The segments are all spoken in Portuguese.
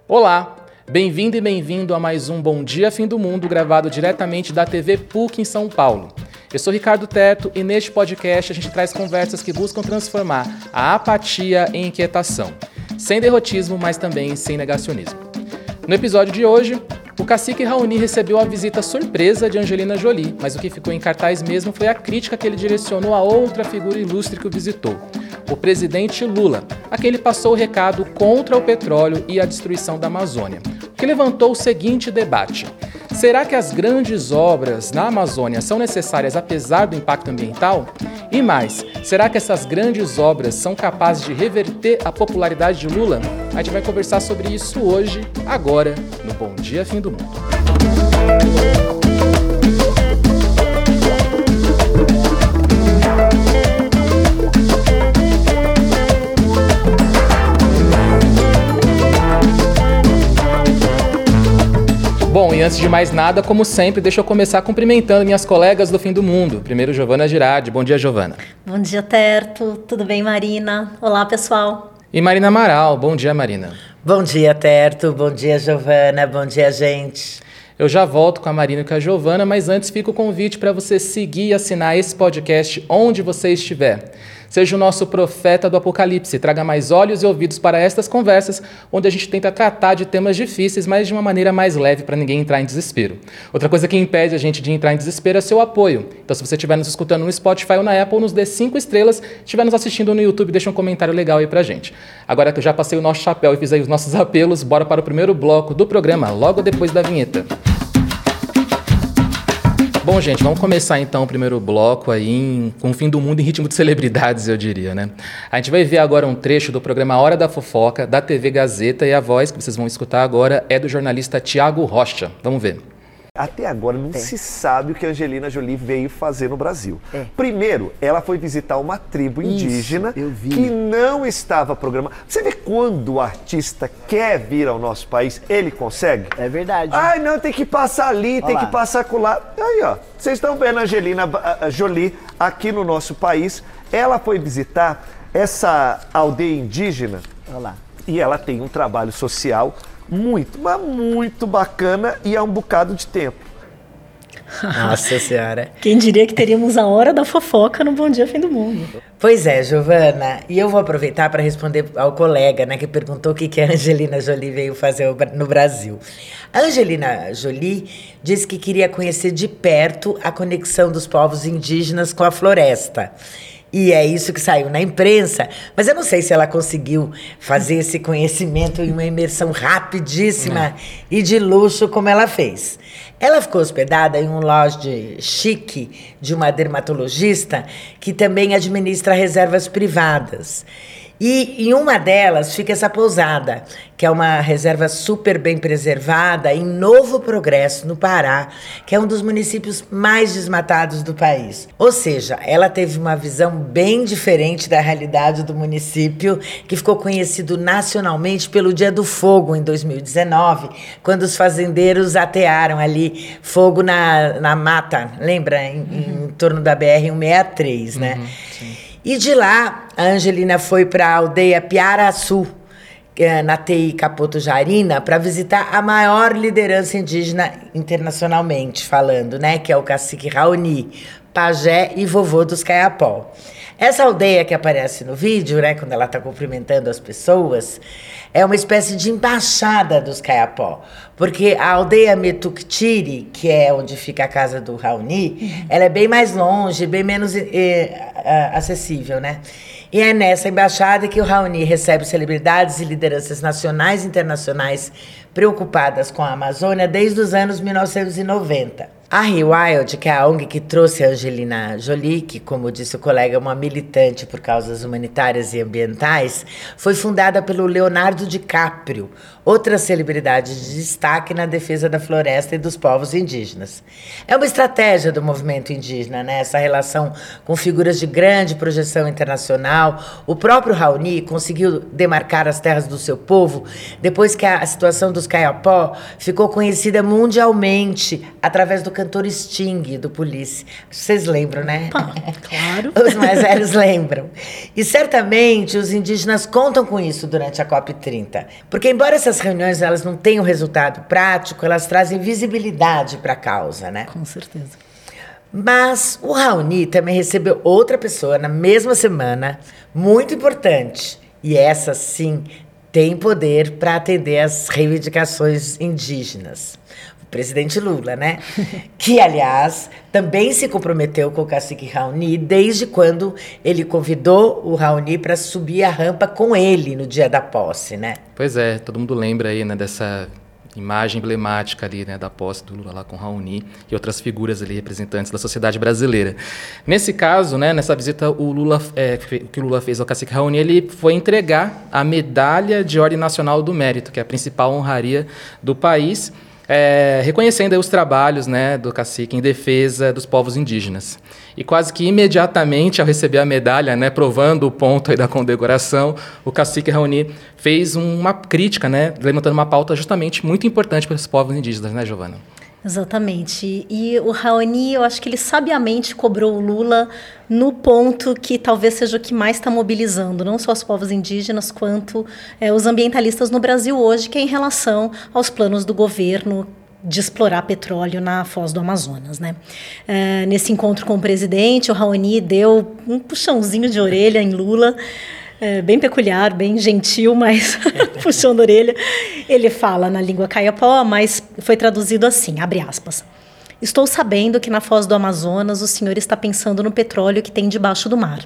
Olá, bem-vindo e bem-vindo a mais um Bom Dia Fim do Mundo, gravado diretamente da TV PUC em São Paulo. Eu sou Ricardo Teto e neste podcast a gente traz conversas que buscam transformar a apatia em inquietação, sem derrotismo, mas também sem negacionismo. No episódio de hoje, o cacique Raoni recebeu a visita surpresa de Angelina Jolie, mas o que ficou em cartaz mesmo foi a crítica que ele direcionou a outra figura ilustre que o visitou, o presidente Lula, a quem ele passou o recado contra o petróleo e a destruição da Amazônia, o que levantou o seguinte debate: será que as grandes obras na Amazônia são necessárias apesar do impacto ambiental? E mais, será que essas grandes obras são capazes de reverter a popularidade de Lula? A gente vai conversar sobre isso hoje, agora, no Bom Dia Fim do Mundo. Bom, e antes de mais nada, como sempre, deixa eu começar cumprimentando minhas colegas do Fim do Mundo. Primeiro, Giovana Girardi. Bom dia, Giovana. Bom dia, Terto. Tudo bem, Marina? Olá, pessoal. E Marina Amaral. Bom dia, Marina. Bom dia, Terto. Bom dia, Giovana. Bom dia, gente. Eu já volto com a Marina e com a Giovana, mas antes fica o convite para você seguir e assinar esse podcast onde você estiver. Seja o nosso profeta do Apocalipse, traga mais olhos e ouvidos para estas conversas, onde a gente tenta tratar de temas difíceis, mas de uma maneira mais leve para ninguém entrar em desespero. Outra coisa que impede a gente de entrar em desespero é seu apoio. Então, se você estiver nos escutando no Spotify ou na Apple, nos dê 5 estrelas. Se estiver nos assistindo no YouTube, deixa um comentário legal aí pra gente. Agora que eu já passei o nosso chapéu e fiz aí os nossos apelos, bora para o primeiro bloco do programa, logo depois da vinheta. Bom, gente, vamos começar então o primeiro bloco aí com o Fim do Mundo em ritmo de celebridades, eu diria, né? A gente vai ver agora um trecho do programa Hora da Fofoca, da TV Gazeta, e a voz que vocês vão escutar agora é do jornalista Tiago Rocha. Vamos ver. Até agora não se sabe o que a Angelina Jolie veio fazer no Brasil. Primeiro, ela foi visitar uma tribo indígena que não estava programada. Você vê quando o artista quer vir ao nosso país, ele consegue? É verdade. Ai, não, tem que passar ali, tem que passar acolá. Aí, ó, vocês estão vendo a Angelina Jolie aqui no nosso país. Ela foi visitar essa aldeia indígena. Olha lá. E ela tem um trabalho social muito bacana e há um bocado de tempo. Nossa Senhora. Quem diria que teríamos a Hora da Fofoca no Bom Dia Fim do Mundo? Pois é, Giovana, e eu vou aproveitar para responder ao colega, né, que perguntou o que a Angelina Jolie veio fazer no Brasil. A Angelina Jolie disse que queria conhecer de perto a conexão dos povos indígenas com a floresta. E é isso que saiu na imprensa, mas eu não sei se ela conseguiu fazer esse conhecimento em uma imersão rapidíssima e de luxo como ela fez. Ela ficou hospedada em um lodge chique de uma dermatologista que também administra reservas privadas. E em uma delas fica essa pousada, que é uma reserva super bem preservada em Novo Progresso, no Pará, que é um dos municípios mais desmatados do país. Ou seja, ela teve uma visão bem diferente da realidade do município, que ficou conhecido nacionalmente pelo Dia do Fogo, em 2019, quando os fazendeiros atearam ali fogo na mata, lembra? Em torno da BR-163, né? Sim. E de lá, a Angelina foi para a aldeia Piaraçu, na TI Capoto Jarina, para visitar a maior liderança indígena internacionalmente falando, né? Que é o cacique Raoni, pajé e vovô dos Kayapó. Essa aldeia que aparece no vídeo, né, quando ela está cumprimentando as pessoas, é uma espécie de embaixada dos Kayapó, porque a aldeia Metuktiri, que é onde fica a casa do Raoni, ela é bem mais longe, bem menos acessível, né? E é nessa embaixada que o Raoni recebe celebridades e lideranças nacionais e internacionais preocupadas com a Amazônia desde os anos 1990. A Rewild, que é a ONG que trouxe a Angelina Jolie, que, como disse o colega, é uma militante por causas humanitárias e ambientais, foi fundada pelo Leonardo DiCaprio, outra celebridade de destaque na defesa da floresta e dos povos indígenas. É uma estratégia do movimento indígena, né? Essa relação com figuras de grande projeção internacional. O próprio Raoni conseguiu demarcar as terras do seu povo depois que a situação dos Kayapó ficou conhecida mundialmente através do cantor Sting, do Police. Vocês lembram, né? Claro. Os mais velhos lembram. E certamente os indígenas contam com isso durante a COP30. Porque embora essas reuniões elas não tenham resultado prático, elas trazem visibilidade para a causa, né? Com certeza. Mas o Raoni também recebeu outra pessoa na mesma semana, muito importante. E essa, sim, tem poder para atender às reivindicações indígenas. O presidente Lula, né? Que, aliás, também se comprometeu com o cacique Raoni desde quando ele convidou o Raoni para subir a rampa com ele no dia da posse, né? Pois é, todo mundo lembra aí, né, dessa imagem emblemática ali, né, da posse do Lula lá com Raoni e outras figuras ali representantes da sociedade brasileira. Nesse caso, né, nessa visita, o que o Lula fez ao cacique Raoni, ele foi entregar a Medalha de Ordem Nacional do Mérito, que é a principal honraria do país, reconhecendo aí os trabalhos, né, do cacique em defesa dos povos indígenas. E quase que imediatamente, ao receber a medalha, né, provando o ponto aí da condecoração, o cacique Raoni fez uma crítica, né, levantando uma pauta justamente muito importante para os povos indígenas, né, Giovana? Exatamente. E o Raoni, eu acho que ele sabiamente cobrou o Lula no ponto que talvez seja o que mais está mobilizando, não só os povos indígenas, quanto os ambientalistas no Brasil hoje, que é em relação aos planos do governo de explorar petróleo na foz do Amazonas, né? Nesse encontro com o presidente, o Raoni deu um puxãozinho de orelha em Lula, bem peculiar, bem gentil, mas puxando a orelha. Ele fala na língua caiapó, mas foi traduzido assim, abre aspas. Estou sabendo que na foz do Amazonas o senhor está pensando no petróleo que tem debaixo do mar.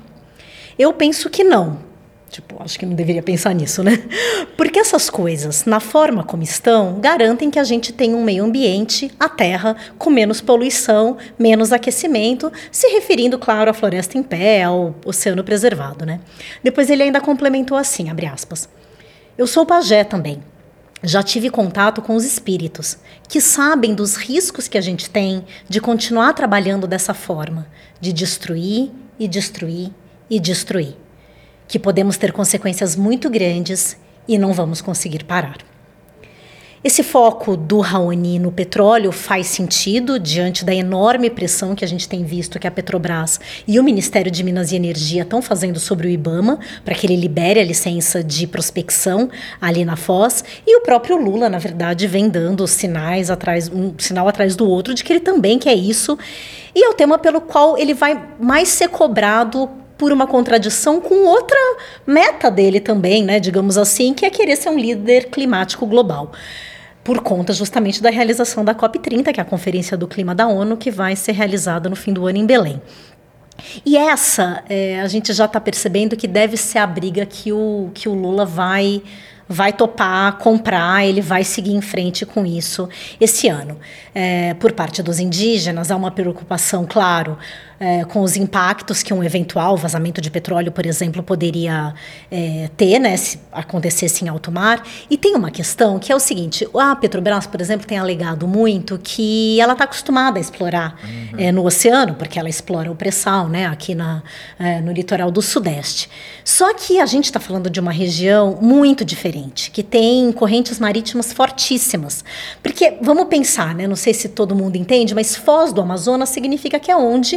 Eu penso que não. Acho que não deveria pensar nisso, né? Porque essas coisas, na forma como estão, garantem que a gente tem um meio ambiente, a terra, com menos poluição, menos aquecimento, se referindo, claro, à floresta em pé, ao oceano preservado, né? Depois ele ainda complementou assim, abre aspas. Eu sou pajé também. Já tive contato com os espíritos, que sabem dos riscos que a gente tem de continuar trabalhando dessa forma, de destruir e destruir e destruir. Que podemos ter consequências muito grandes e não vamos conseguir parar. Esse foco do Raoni no petróleo faz sentido diante da enorme pressão que a gente tem visto que a Petrobras e o Ministério de Minas e Energia estão fazendo sobre o IBAMA para que ele libere a licença de prospecção ali na foz, e o próprio Lula, na verdade, vem dando sinais um sinal atrás do outro de que ele também quer isso, e é o tema pelo qual ele vai mais ser cobrado por uma contradição com outra meta dele também, né, digamos assim, que é querer ser um líder climático global, por conta justamente da realização da COP30, que é a Conferência do Clima da ONU, que vai ser realizada no fim do ano em Belém. E essa, a gente já está percebendo que deve ser a briga que o Lula vai topar, comprar, ele vai seguir em frente com isso esse ano. Por parte dos indígenas, há uma preocupação, claro, com os impactos que um eventual vazamento de petróleo, por exemplo, poderia ter, né, se acontecesse em alto mar. E tem uma questão que é o seguinte, a Petrobras, por exemplo, tem alegado muito que ela está acostumada a explorar no oceano, porque ela explora o pré-sal, né, aqui no litoral do Sudeste. Só que a gente está falando de uma região muito diferente, que tem correntes marítimas fortíssimas. Porque, vamos pensar, né, não sei se todo mundo entende, mas Foz do Amazonas significa que é onde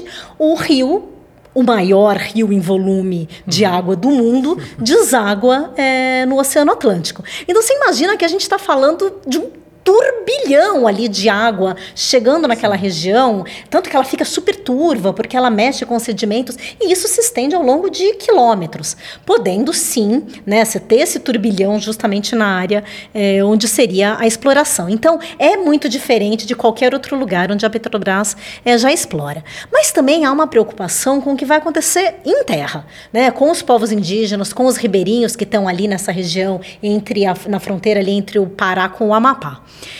o maior rio em volume de água do mundo, deságua no Oceano Atlântico. Então, você imagina que a gente está falando de um turbilhão ali de água chegando naquela região, tanto que ela fica super turva, porque ela mexe com sedimentos, e isso se estende ao longo de quilômetros, podendo sim, né, você ter esse turbilhão justamente na área onde seria a exploração. Então, é muito diferente de qualquer outro lugar onde a Petrobras já explora. Mas também há uma preocupação com o que vai acontecer em terra, né, com os povos indígenas, com os ribeirinhos que estão ali nessa região, na fronteira ali entre o Pará com o Amapá.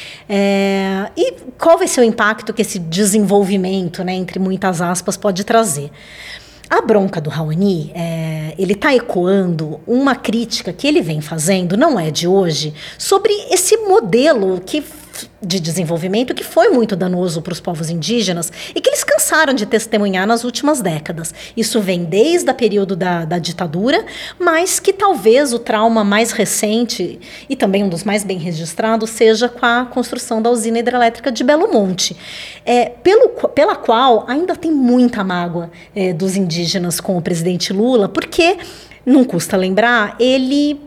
E qual vai ser o impacto que esse desenvolvimento, né, entre muitas aspas, pode trazer? A bronca do Raoni, ele está ecoando uma crítica que ele vem fazendo, não é de hoje, sobre esse modelo que de desenvolvimento que foi muito danoso para os povos indígenas e que eles cansaram de testemunhar nas últimas décadas. Isso vem desde o período da ditadura, mas que talvez o trauma mais recente e também um dos mais bem registrados seja com a construção da usina hidrelétrica de Belo Monte, pela qual ainda tem muita mágoa dos indígenas com o presidente Lula, porque, não custa lembrar, ele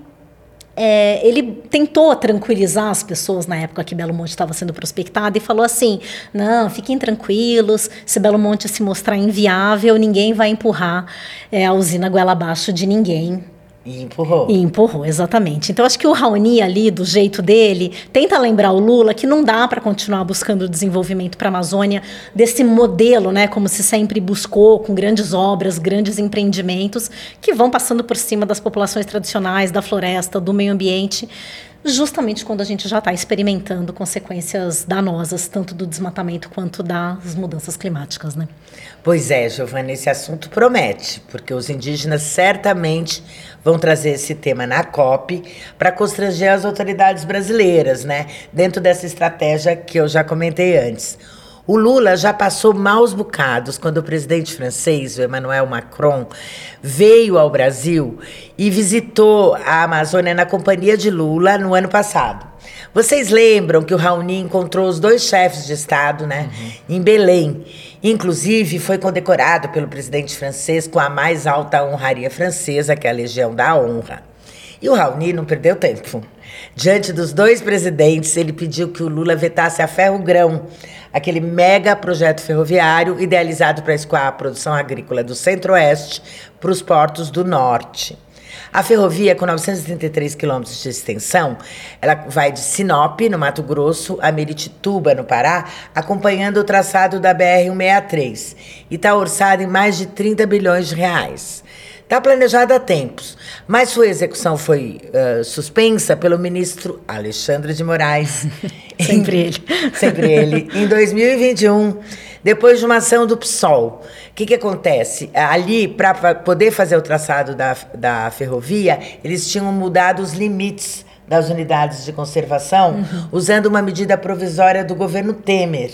tentou tranquilizar as pessoas na época que Belo Monte estava sendo prospectado e falou assim, não, fiquem tranquilos, se Belo Monte se mostrar inviável, ninguém vai empurrar a usina goela abaixo de ninguém. E empurrou. E empurrou, exatamente. Então, acho que o Raoni ali, do jeito dele, tenta lembrar o Lula que não dá para continuar buscando desenvolvimento para a Amazônia desse modelo, né, como se sempre buscou, com grandes obras, grandes empreendimentos, que vão passando por cima das populações tradicionais, da floresta, do meio ambiente, justamente quando a gente já está experimentando consequências danosas, tanto do desmatamento quanto das mudanças climáticas, né? Pois é, Giovana, esse assunto promete, porque os indígenas certamente vão trazer esse tema na COP para constranger as autoridades brasileiras, né? Dentro dessa estratégia que eu já comentei antes. O Lula já passou maus bocados quando o presidente francês, o Emmanuel Macron, veio ao Brasil e visitou a Amazônia na companhia de Lula no ano passado. Vocês lembram que o Raoni encontrou os 2 chefes de Estado, né, em Belém. Inclusive, foi condecorado pelo presidente francês com a mais alta honraria francesa, que é a Legião da Honra. E o Raoni não perdeu tempo. Diante dos 2 presidentes, ele pediu que o Lula vetasse a Ferrogrão, aquele mega projeto ferroviário idealizado para escoar a produção agrícola do Centro-Oeste para os portos do Norte. A ferrovia, com 933 quilômetros de extensão, ela vai de Sinop, no Mato Grosso, a Meritituba, no Pará, acompanhando o traçado da BR-163, e está orçada em mais de 30 bilhões de reais. Está planejada há tempos, mas sua execução foi suspensa pelo ministro Alexandre de Moraes. Sempre ele. Sempre ele. Em 2021, depois de uma ação do PSOL. O que acontece? Ali, para poder fazer o traçado da ferrovia, eles tinham mudado os limites das unidades de conservação, usando uma medida provisória do governo Temer.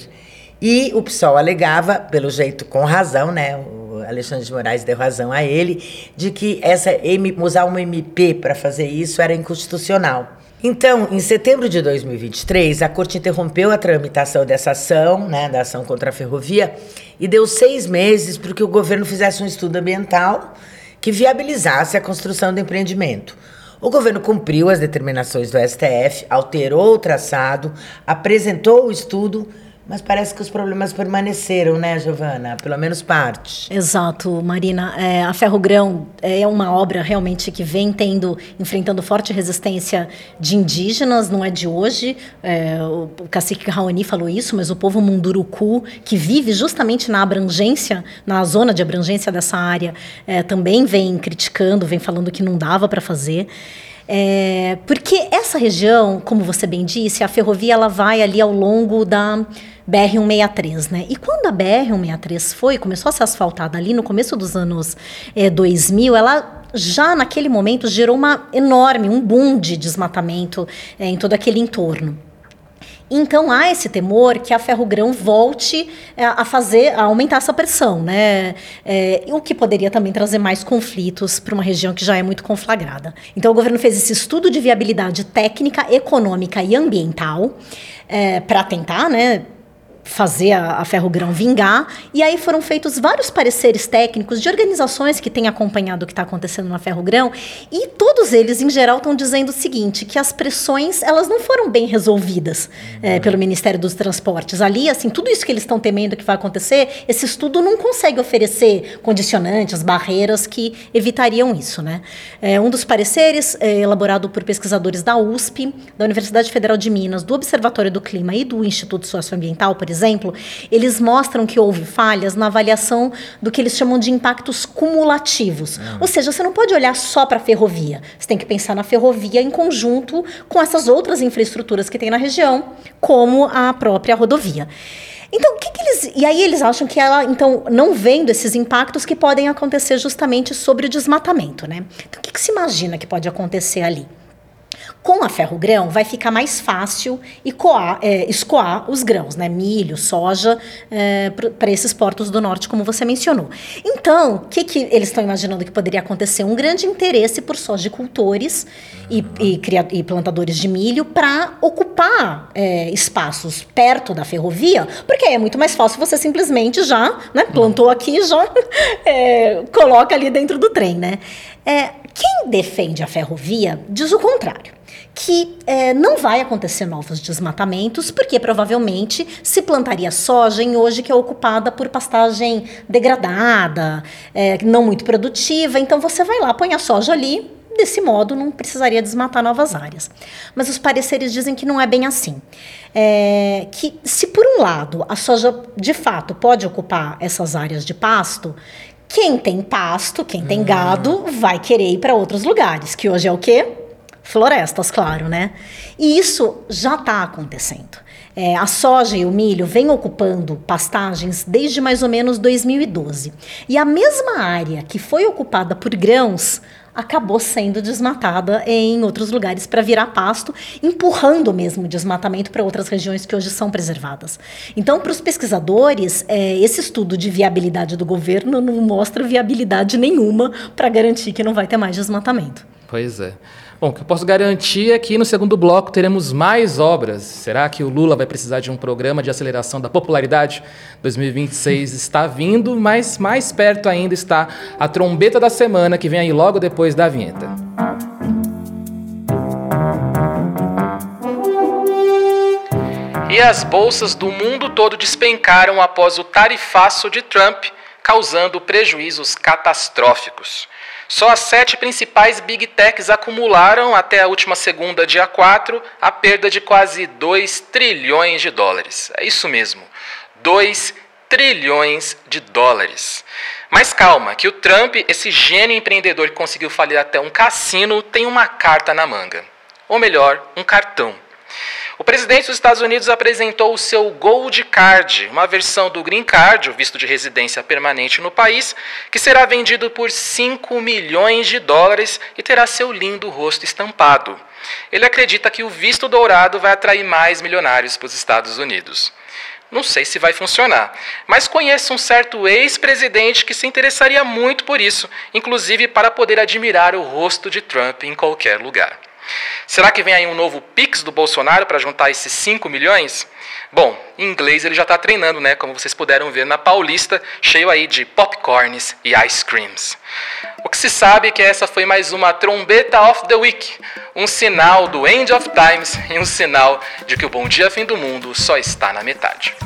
E o PSOL alegava, pelo jeito com razão, né? O Alexandre de Moraes deu razão a ele, de que usar uma MP para fazer isso era inconstitucional. Então, em setembro de 2023, a Corte interrompeu a tramitação dessa ação, né, da ação contra a ferrovia, e deu 6 meses para que o governo fizesse um estudo ambiental que viabilizasse a construção do empreendimento. O governo cumpriu as determinações do STF, alterou o traçado, apresentou o estudo, mas parece que os problemas permaneceram, né, Giovana? Pelo menos parte. Exato, Marina. A Ferrogrão é uma obra realmente que vem enfrentando forte resistência de indígenas, não é de hoje. O cacique Raoni falou isso, mas o povo Munduruku, que vive justamente na zona de abrangência dessa área, também vem criticando, vem falando que não dava para fazer. Porque essa região, como você bem disse, a ferrovia ela vai ali ao longo da BR-163, né? E quando a BR-163 começou a ser asfaltada ali no começo dos anos 2000, ela já naquele momento gerou um boom de desmatamento em todo aquele entorno. Então, há esse temor que a Ferrogrão volte a aumentar essa pressão, né? O que poderia também trazer mais conflitos para uma região que já é muito conflagrada. Então, o governo fez esse estudo de viabilidade técnica, econômica e ambiental para tentar, né, fazer a Ferrogrão vingar, e aí foram feitos vários pareceres técnicos de organizações que têm acompanhado o que está acontecendo na Ferrogrão, e todos eles, em geral, estão dizendo o seguinte, que as pressões, elas não foram bem resolvidas pelo Ministério dos Transportes. Ali, assim, tudo isso que eles estão temendo que vai acontecer, esse estudo não consegue oferecer condicionantes, barreiras que evitariam isso, né? Um dos pareceres, elaborado por pesquisadores da USP, da Universidade Federal de Minas, do Observatório do Clima e do Instituto Socioambiental, por exemplo, eles mostram que houve falhas na avaliação do que eles chamam de impactos cumulativos. Ou seja, você não pode olhar só para a ferrovia. Você tem que pensar na ferrovia em conjunto com essas outras infraestruturas que tem na região, como a própria rodovia. Então, e aí eles acham que ela, então, não vendo esses impactos que podem acontecer justamente sobre o desmatamento, né? Então, o que se imagina que pode acontecer ali? Com a Ferrogrão vai ficar mais fácil escoar os grãos, né? Milho, soja, para esses portos do norte, como você mencionou. Então, o que eles estão imaginando que poderia acontecer? Um grande interesse por sojicultores e plantadores de milho para ocupar espaços perto da ferrovia, porque aí é muito mais fácil você simplesmente já, né, plantou aqui, já coloca ali dentro do trem, né? Quem defende a ferrovia diz o contrário, que não vai acontecer novos desmatamentos, porque provavelmente se plantaria soja em hoje que é ocupada por pastagem degradada, não muito produtiva, então você vai lá, põe a soja ali, desse modo não precisaria desmatar novas áreas. Mas os pareceres dizem que não é bem assim. Que se por um lado a soja de fato pode ocupar essas áreas de pasto, quem tem pasto, quem tem gado, vai querer ir para outros lugares, que hoje é o quê? Florestas, claro, né? E isso já está acontecendo. A soja e o milho vêm ocupando pastagens desde mais ou menos 2012. E a mesma área que foi ocupada por grãos acabou sendo desmatada em outros lugares para virar pasto, empurrando mesmo o desmatamento para outras regiões que hoje são preservadas. Então, para os pesquisadores, esse estudo de viabilidade do governo não mostra viabilidade nenhuma para garantir que não vai ter mais desmatamento. Pois é. Bom, o que eu posso garantir é que no segundo bloco teremos mais obras. Será que o Lula vai precisar de um programa de aceleração da popularidade? 2026 está vindo, mas mais perto ainda está a trombeta da semana, que vem aí logo depois da vinheta. E as bolsas do mundo todo despencaram após o tarifaço de Trump, causando prejuízos catastróficos. Só as 7 principais Big Techs acumularam, até a última segunda, dia 4, a perda de quase 2 trilhões de dólares. É isso mesmo, 2 trilhões de dólares. Mas calma, que o Trump, esse gênio empreendedor que conseguiu falir até um cassino, tem uma carta na manga. Ou melhor, um cartão. O presidente dos Estados Unidos apresentou o seu Gold Card, uma versão do Green Card, o visto de residência permanente no país, que será vendido por 5 milhões de dólares e terá seu lindo rosto estampado. Ele acredita que o visto dourado vai atrair mais milionários para os Estados Unidos. Não sei se vai funcionar, mas conheço um certo ex-presidente que se interessaria muito por isso, inclusive para poder admirar o rosto de Trump em qualquer lugar. Será que vem aí um novo Pix do Bolsonaro para juntar esses 5 milhões? Bom, em inglês ele já está treinando, né? Como vocês puderam ver na Paulista, cheio aí de popcorns e ice creams. O que se sabe é que essa foi mais uma trombeta of the week, um sinal do end of times e um sinal de que o Bom Dia Fim do Mundo só está na metade.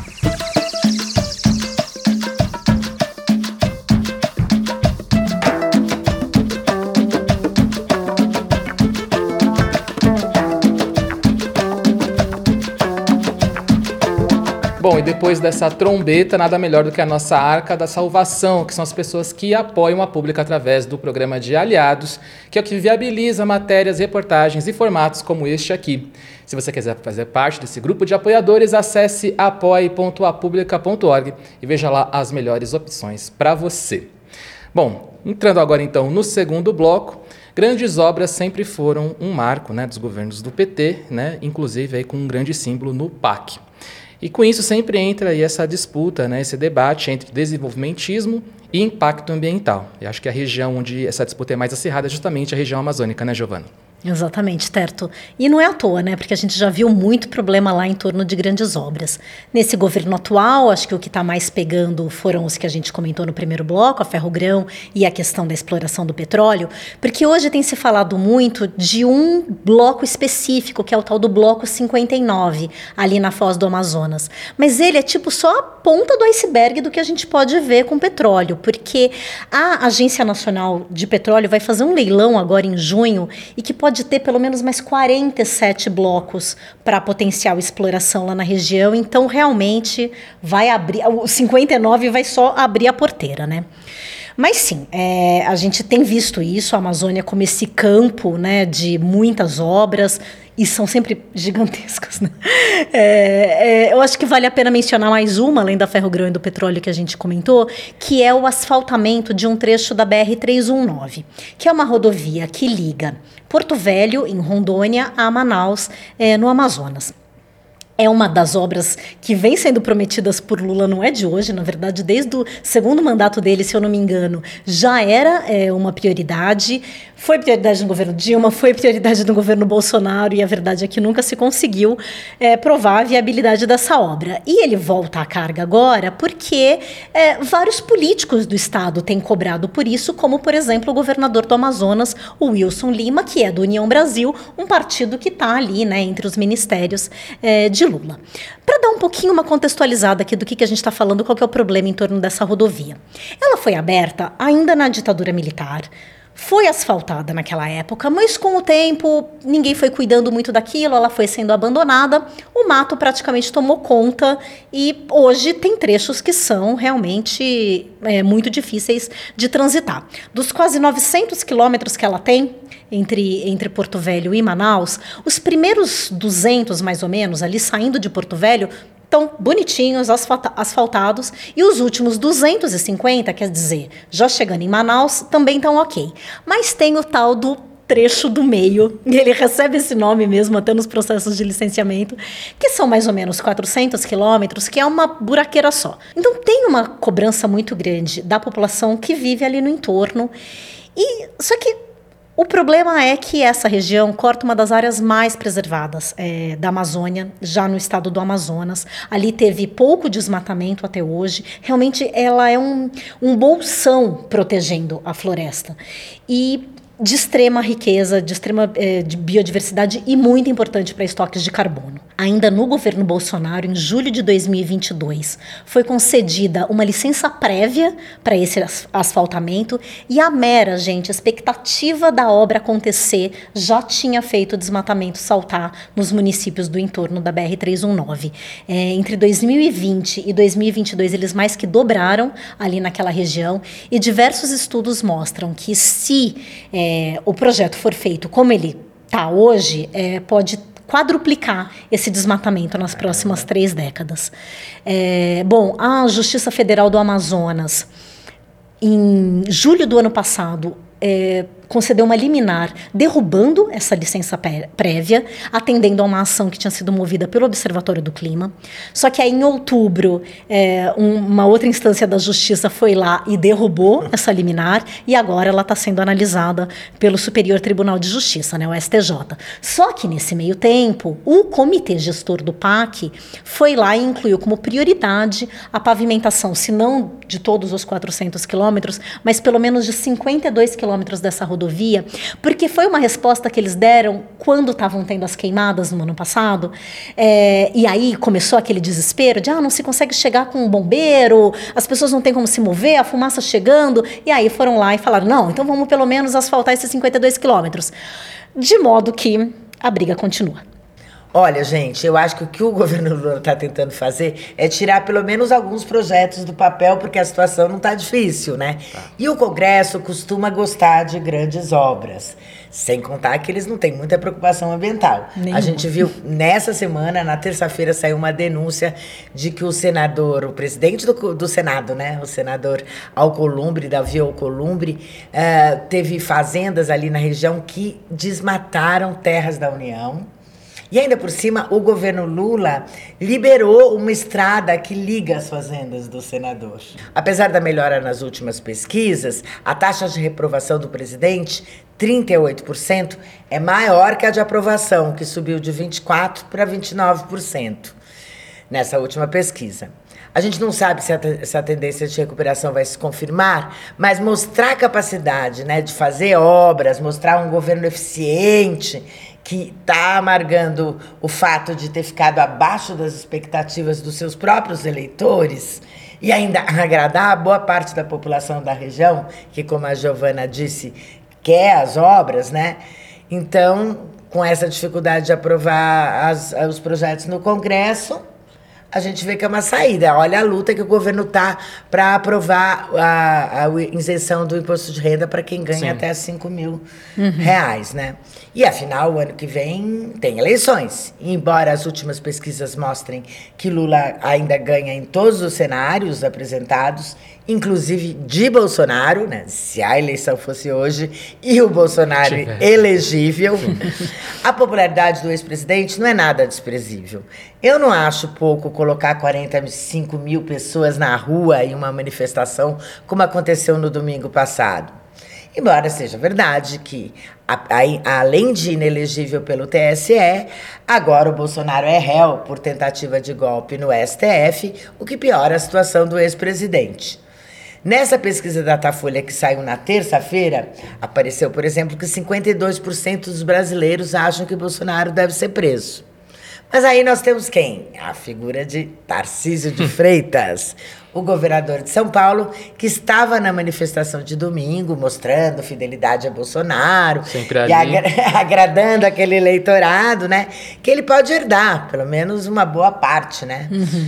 Bom, e depois dessa trombeta, nada melhor do que a nossa Arca da Salvação, que são as pessoas que apoiam a Pública através do programa de aliados, que é o que viabiliza matérias, reportagens e formatos como este aqui. Se você quiser fazer parte desse grupo de apoiadores, acesse apoie.apublica.org e veja lá as melhores opções para você. Bom, entrando agora então no segundo bloco, grandes obras sempre foram um marco, né, dos governos do PT, né, inclusive aí com um grande símbolo no PAC. E com isso sempre entra aí essa disputa, né, esse debate entre desenvolvimentismo e impacto ambiental. Eu acho que a região onde essa disputa é mais acirrada é justamente a região amazônica, né, Giovana? Exatamente, Terto. E não é à toa, né? Porque a gente já viu muito problema lá em torno de grandes obras. Nesse governo atual, acho que o que está mais pegando foram os que a gente comentou no primeiro bloco, a Ferrogrão e a questão da exploração do petróleo, porque hoje tem se falado muito de um bloco específico, que é o tal do Bloco 59, ali na Foz do Amazonas. Mas ele é tipo só a ponta do iceberg do que a gente pode ver com petróleo, porque a Agência Nacional de Petróleo vai fazer um leilão agora em junho e que pode ter pelo menos mais 47 blocos para potencial exploração lá na região. Então, realmente, vai abrir... O 59 vai só abrir a porteira, né? Mas sim, a gente tem visto isso, a Amazônia como esse campo, né, de muitas obras, e são sempre gigantescas, né? Eu acho que vale a pena mencionar mais uma, além da Ferrogrão e do petróleo que a gente comentou, que é o asfaltamento de um trecho da BR-319, que é uma rodovia que liga Porto Velho, em Rondônia, a Manaus, no Amazonas. É uma das obras que vem sendo prometidas por Lula, não é de hoje, na verdade, desde o segundo mandato dele, se eu não me engano, já era uma prioridade. Foi prioridade no governo Dilma, foi prioridade no governo Bolsonaro, e a verdade é que nunca se conseguiu provar a viabilidade dessa obra. E ele volta à carga agora porque vários políticos do Estado têm cobrado por isso, como, por exemplo, o governador do Amazonas, o Wilson Lima, que é do União Brasil, um partido que está ali, né, entre os ministérios de Lula. Para dar um pouquinho uma contextualizada aqui do que a gente está falando, qual que é o problema em torno dessa rodovia. Ela foi aberta ainda na ditadura militar, foi asfaltada naquela época, mas com o tempo ninguém foi cuidando muito daquilo, ela foi sendo abandonada, o mato praticamente tomou conta e hoje tem trechos que são realmente muito difíceis de transitar. Dos quase 900 quilômetros que ela tem entre Porto Velho e Manaus, os primeiros 200 mais ou menos, ali saindo de Porto Velho, estão bonitinhos, asfaltados, e os últimos 250, quer dizer, já chegando em Manaus, também estão ok. Mas tem o tal do trecho do meio, e ele recebe esse nome mesmo até nos processos de licenciamento, que são mais ou menos 400 quilômetros, que é uma buraqueira só. Então tem uma cobrança muito grande da população que vive ali no entorno, só que o problema é que essa região corta uma das áreas mais preservadas da Amazônia, já no estado do Amazonas. Ali teve pouco desmatamento até hoje. Realmente ela é um bolsão protegendo a floresta. E de extrema riqueza, de extrema de biodiversidade e muito importante para estoques de carbono. Ainda no governo Bolsonaro, em julho de 2022, foi concedida uma licença prévia para esse asfaltamento e a mera, expectativa da obra acontecer já tinha feito o desmatamento saltar nos municípios do entorno da BR-319. Entre 2020 e 2022, eles mais que dobraram ali naquela região e diversos estudos mostram que se o projeto for feito como ele está hoje, pode quadruplicar esse desmatamento nas próximas 3 décadas. A Justiça Federal do Amazonas, em julho do ano passado, concedeu uma liminar derrubando essa licença prévia, atendendo a uma ação que tinha sido movida pelo Observatório do Clima. Só que aí, em outubro, uma outra instância da Justiça foi lá e derrubou essa liminar, e agora ela está sendo analisada pelo Superior Tribunal de Justiça, né, o STJ. Só que, nesse meio tempo, o Comitê Gestor do PAC foi lá e incluiu como prioridade a pavimentação, se não de todos os 400 quilômetros, mas pelo menos de 52 quilômetros dessa rodovia, porque foi uma resposta que eles deram quando estavam tendo as queimadas no ano passado, e aí começou aquele desespero de não se consegue chegar com um bombeiro, as pessoas não têm como se mover, a fumaça chegando, e aí foram lá e falaram, não, então vamos pelo menos asfaltar esses 52 quilômetros, de modo que a briga continua. Olha, gente, eu acho que o que o governo Lula está tentando fazer é tirar pelo menos alguns projetos do papel, porque a situação não está difícil, né? E o Congresso costuma gostar de grandes obras, sem contar que eles não têm muita preocupação ambiental. Nenhuma. A gente viu nessa semana, na terça-feira, saiu uma denúncia de que o presidente do Senado, né? O senador Alcolumbre, Davi Alcolumbre, teve fazendas ali na região que desmataram terras da União. E ainda por cima, o governo Lula liberou uma estrada que liga as fazendas do senador. Apesar da melhora nas últimas pesquisas, a taxa de reprovação do presidente, 38%, é maior que a de aprovação, que subiu de 24% para 29% nessa última pesquisa. A gente não sabe se essa tendência de recuperação vai se confirmar, mas mostrar capacidade, né, de fazer obras, mostrar um governo eficiente, que está amargando o fato de ter ficado abaixo das expectativas dos seus próprios eleitores e ainda agradar a boa parte da população da região, que, como a Giovana disse, quer as obras, né? Então, com essa dificuldade de aprovar os projetos no Congresso, a gente vê que é uma saída. Olha a luta que o governo tá para aprovar a isenção do imposto de renda para quem ganha até 5 mil reais, né? E afinal, o ano que vem tem eleições. E, embora as últimas pesquisas mostrem que Lula ainda ganha em todos os cenários apresentados, inclusive de Bolsonaro, né? Se a eleição fosse hoje e o Bolsonaro elegível, a popularidade do ex-presidente não é nada desprezível. Eu não acho pouco colocar 45 mil pessoas na rua em uma manifestação, como aconteceu no domingo passado. Embora seja verdade que, além de inelegível pelo TSE, agora o Bolsonaro é réu por tentativa de golpe no STF, o que piora a situação do ex-presidente. Nessa pesquisa da Datafolha que saiu na terça-feira, apareceu, por exemplo, que 52% dos brasileiros acham que Bolsonaro deve ser preso. Mas aí nós temos quem? A figura de Tarcísio de Freitas, o governador de São Paulo, que estava na manifestação de domingo, mostrando fidelidade a Bolsonaro e agradando aquele eleitorado, né? Que ele pode herdar, pelo menos uma boa parte, né?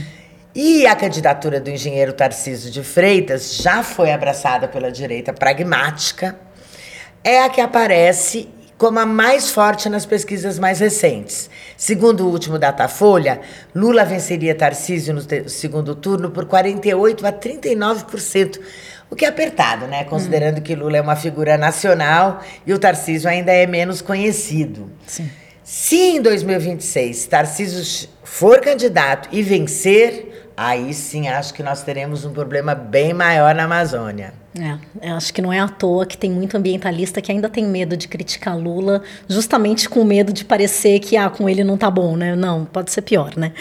E a candidatura do engenheiro Tarcísio de Freitas já foi abraçada pela direita pragmática, é a que aparece como a mais forte nas pesquisas mais recentes. Segundo o último Datafolha, Lula venceria Tarcísio no segundo turno por 48% a 39%, o que é apertado, né? Considerando que Lula é uma figura nacional e o Tarcísio ainda é menos conhecido. Sim. Se em 2026 Tarcísio for candidato e vencer, aí sim acho que nós teremos um problema bem maior na Amazônia. Eu acho que não é à toa que tem muito ambientalista que ainda tem medo de criticar Lula, justamente com medo de parecer que com ele não tá bom, né? Não, pode ser pior, né?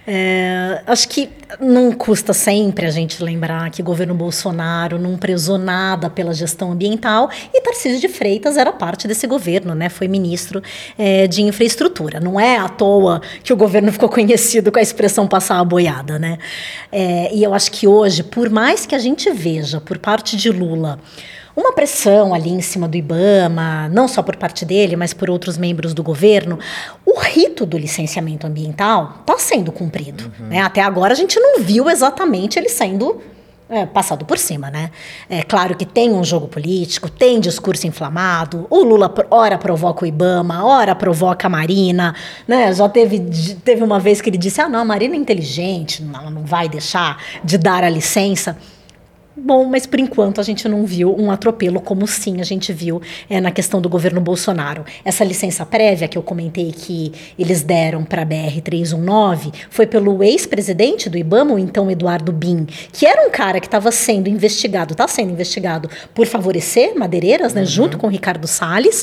Acho que não custa sempre a gente lembrar que o governo Bolsonaro não prezou nada pela gestão ambiental e Tarcísio de Freitas era parte desse governo, né? Foi ministro de infraestrutura. Não é à toa que o governo ficou conhecido com a expressão passar a boiada, né? E eu acho que hoje, por mais que a gente veja por parte de Lula uma pressão ali em cima do IBAMA, não só por parte dele, mas por outros membros do governo, o rito do licenciamento ambiental está sendo cumprido. Né? Até agora a gente não viu exatamente ele sendo passado por cima, né? É claro que tem um jogo político, tem discurso inflamado, o Lula ora provoca o IBAMA, ora provoca a Marina, né? Já teve uma vez que ele disse, não, a Marina é inteligente, ela não vai deixar de dar a licença. Bom, mas por enquanto a gente não viu um atropelo, como sim a gente viu na questão do governo Bolsonaro. Essa licença prévia que eu comentei que eles deram para a BR-319 foi pelo ex-presidente do IBAMA, o então Eduardo Bin, que era um cara que estava sendo investigado, está sendo investigado por favorecer madeireiras, né, junto com o Ricardo Salles.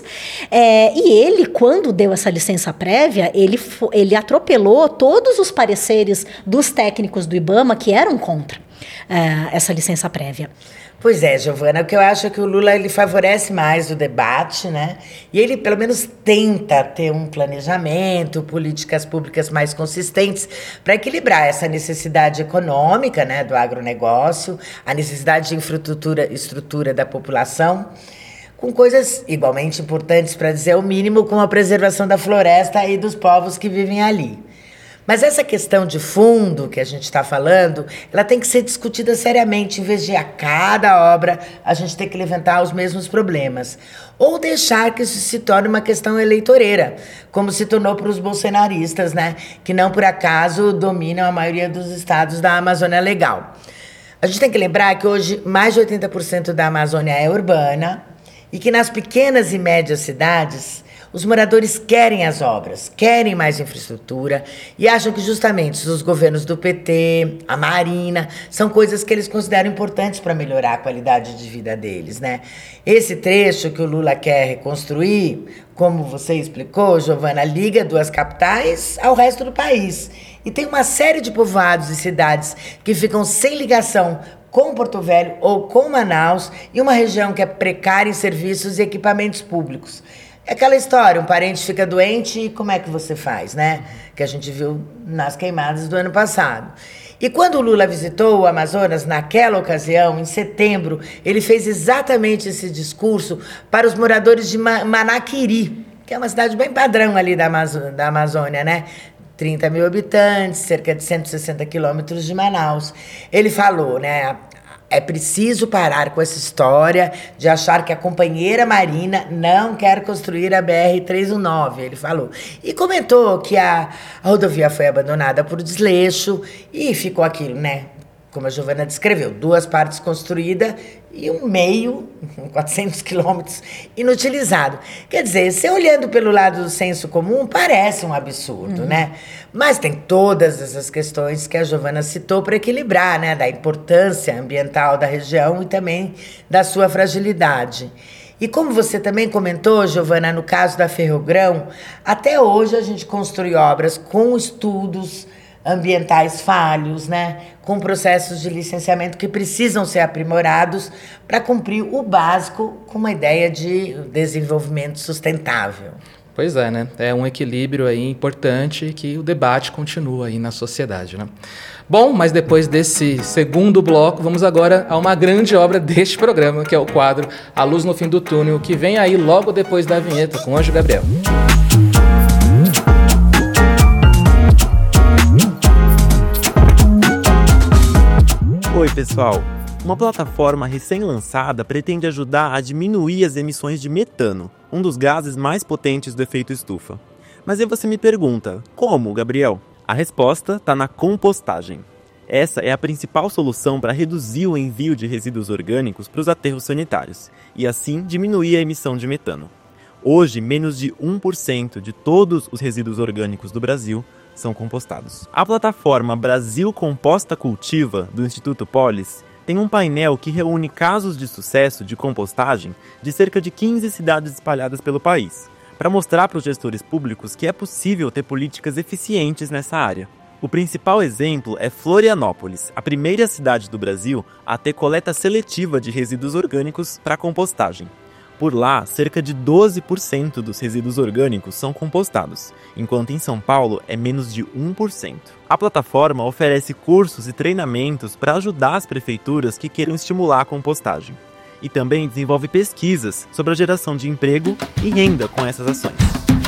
E ele, quando deu essa licença prévia, ele atropelou todos os pareceres dos técnicos do IBAMA que eram contra essa licença prévia. Pois é, Giovana, o que eu acho é que o Lula ele favorece mais o debate, né? E ele, pelo menos, tenta ter um planejamento, políticas públicas mais consistentes para equilibrar essa necessidade econômica, né, do agronegócio, a necessidade de estrutura da população, com coisas igualmente importantes, para dizer o mínimo, como a preservação da floresta e dos povos que vivem ali. Mas essa questão de fundo que a gente está falando, ela tem que ser discutida seriamente, em vez de a cada obra a gente ter que levantar os mesmos problemas. Ou deixar que isso se torne uma questão eleitoreira, como se tornou para os bolsonaristas, né? Que não por acaso dominam a maioria dos estados da Amazônia Legal. A gente tem que lembrar que hoje mais de 80% da Amazônia é urbana e que nas pequenas e médias cidades os moradores querem as obras, querem mais infraestrutura e acham que justamente os governos do PT, a Marina, são coisas que eles consideram importantes para melhorar a qualidade de vida deles, né? Esse trecho que o Lula quer reconstruir, como você explicou, Giovana, liga duas capitais ao resto do país. E tem uma série de povoados e cidades que ficam sem ligação com Porto Velho ou com Manaus, e uma região que é precária em serviços e equipamentos públicos. É aquela história, um parente fica doente e como é que você faz, né? Que a gente viu nas queimadas do ano passado. E quando o Lula visitou o Amazonas, naquela ocasião, em setembro, ele fez exatamente esse discurso para os moradores de Manaquiri, que é uma cidade bem padrão ali da Amazônia, né? 30 mil habitantes, cerca de 160 quilômetros de Manaus. Ele falou, né? É preciso parar com essa história de achar que a companheira Marina não quer construir a BR-319, ele falou. E comentou que a rodovia foi abandonada por desleixo e ficou aquilo, né? Como a Giovana descreveu, 2 partes construídas e um meio, 400 quilômetros, inutilizado. Quer dizer, se olhando pelo lado do senso comum, parece um absurdo, né? Mas tem todas essas questões que a Giovana citou para equilibrar, né? Da importância ambiental da região e também da sua fragilidade. E como você também comentou, Giovana, no caso da Ferrogrão, até hoje a gente construi obras com estudos ambientais falhos, né? Com processos de licenciamento que precisam ser aprimorados para cumprir o básico com uma ideia de desenvolvimento sustentável. Pois é, né? É um equilíbrio aí importante que o debate continua aí na sociedade, né? Bom, mas depois desse segundo bloco, vamos agora a uma grande obra deste programa, que é o quadro A Luz no Fim do Túnel, que vem aí logo depois da vinheta com o Anjo Gabriel. Oi, pessoal! Uma plataforma recém-lançada pretende ajudar a diminuir as emissões de metano, um dos gases mais potentes do efeito estufa. Mas aí você me pergunta, como, Gabriel? A resposta está na compostagem. Essa é a principal solução para reduzir o envio de resíduos orgânicos para os aterros sanitários, e assim diminuir a emissão de metano. Hoje, menos de 1% de todos os resíduos orgânicos do Brasil são compostados. A plataforma Brasil Composta Cultiva, do Instituto Polis, tem um painel que reúne casos de sucesso de compostagem de cerca de 15 cidades espalhadas pelo país, para mostrar para os gestores públicos que é possível ter políticas eficientes nessa área. O principal exemplo é Florianópolis, a primeira cidade do Brasil a ter coleta seletiva de resíduos orgânicos para compostagem. Por lá, cerca de 12% dos resíduos orgânicos são compostados, enquanto em São Paulo é menos de 1%. A plataforma oferece cursos e treinamentos para ajudar as prefeituras que queiram estimular a compostagem. E também desenvolve pesquisas sobre a geração de emprego e renda com essas ações.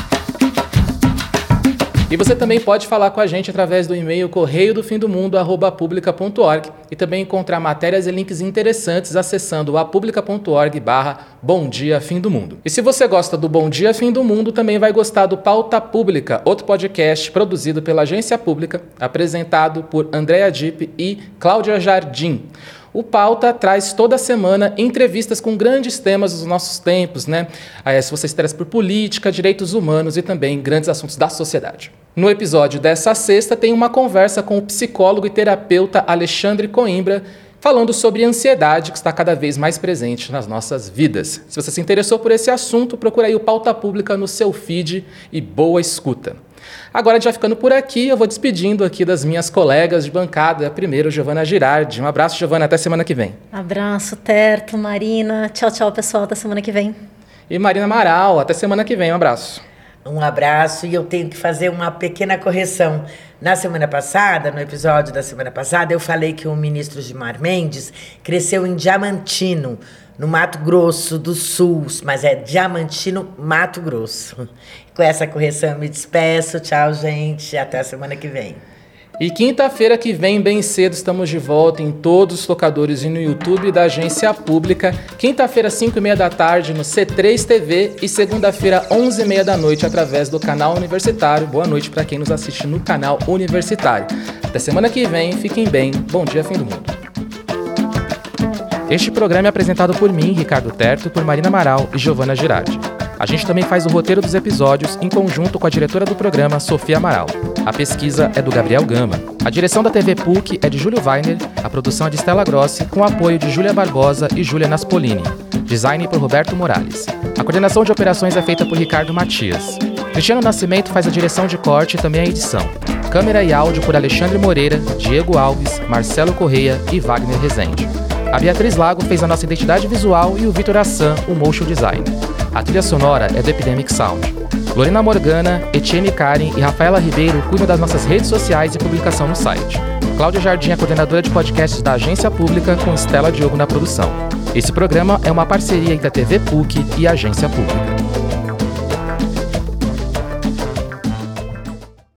E você também pode falar com a gente através do e-mail correiodofimdomundo@publica.org e também encontrar matérias e links interessantes acessando apublica.org/Bom Dia Fim do Mundo. E se você gosta do Bom Dia Fim do Mundo, também vai gostar do Pauta Pública, outro podcast produzido pela Agência Pública, apresentado por Andréa Dipp e Cláudia Jardim. O Pauta traz toda semana entrevistas com grandes temas dos nossos tempos, né? Se você se interessa por política, direitos humanos e também grandes assuntos da sociedade. No episódio dessa sexta tem uma conversa com o psicólogo e terapeuta Alexandre Coimbra, falando sobre ansiedade que está cada vez mais presente nas nossas vidas. Se você se interessou por esse assunto, procura aí o Pauta Pública no seu feed e boa escuta. Agora, já ficando por aqui, eu vou despedindo aqui das minhas colegas de bancada. Primeiro, Giovana Girardi. Um abraço, Giovana, até semana que vem. Abraço, Terto, Marina. Tchau, tchau, pessoal, até semana que vem. E Marina Amaral, até semana que vem. Um abraço. Um abraço, e eu tenho que fazer uma pequena correção. Na semana passada, no episódio da semana passada, eu falei que o ministro Gilmar Mendes cresceu em Diamantino, no Mato Grosso do Sul, mas é Diamantino, Mato Grosso. Com essa correção eu me despeço. Tchau, gente. Até a semana que vem. E quinta-feira que vem, bem cedo, estamos de volta em todos os tocadores e no YouTube da Agência Pública. Quinta-feira, 5h30 da tarde, no C3 TV. E segunda-feira, 11h30 da noite, através do canal Universitário. Boa noite para quem nos assiste no canal Universitário. Até semana que vem. Fiquem bem. Bom dia, fim do mundo. Este programa é apresentado por mim, Ricardo Terto, por Marina Amaral e Giovana Girardi. A gente também faz o roteiro dos episódios em conjunto com a diretora do programa, Sofia Amaral. A pesquisa é do Gabriel Gama. A direção da TV PUC é de Júlio Weiner, a produção é de Stella Grossi, com apoio de Júlia Barbosa e Júlia Naspolini. Design por Roberto Morales. A coordenação de operações é feita por Ricardo Matias. Cristiano Nascimento faz a direção de corte e também a edição. Câmera e áudio por Alexandre Moreira, Diego Alves, Marcelo Correia e Wagner Rezende. A Beatriz Lago fez a nossa identidade visual e o Vitor Assan, o motion design. A trilha sonora é do Epidemic Sound. Lorena Morgana, Etienne Karen e Rafaela Ribeiro cuidam das nossas redes sociais e publicação no site. Cláudia Jardim é coordenadora de podcasts da Agência Pública, com Estela Diogo na produção. Esse programa é uma parceria entre a TV PUC e a Agência Pública.